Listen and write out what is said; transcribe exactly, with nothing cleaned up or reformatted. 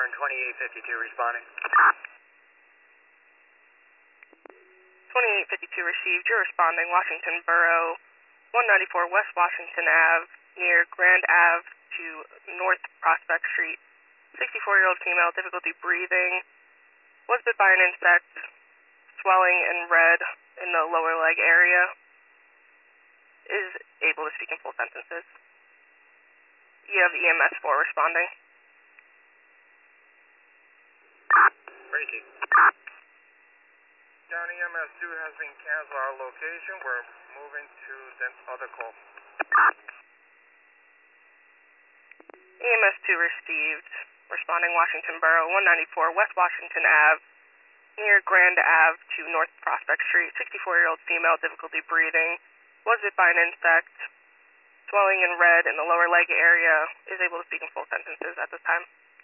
one, twenty-eight fifty-two responding. twenty-eight fifty-two received. You're responding. Washington Borough, one ninety-four West Washington Ave, near Grand Ave to North Prospect Street. sixty-four-year-old female, difficulty breathing. Was bit by an insect, swelling and red in the lower leg area. Is able to speak in full sentences. You have E M S four responding. Reiki. Down E M S two has been canceled our location. We're moving to the other call. E M S two received. Responding Washington Borough, one ninety-four West Washington Ave, near Grand Ave to North Prospect Street. sixty-four-year-old female, difficulty breathing. Was bit by an insect. Swelling and red in the lower leg area. Is able to speak in full sentences at this time.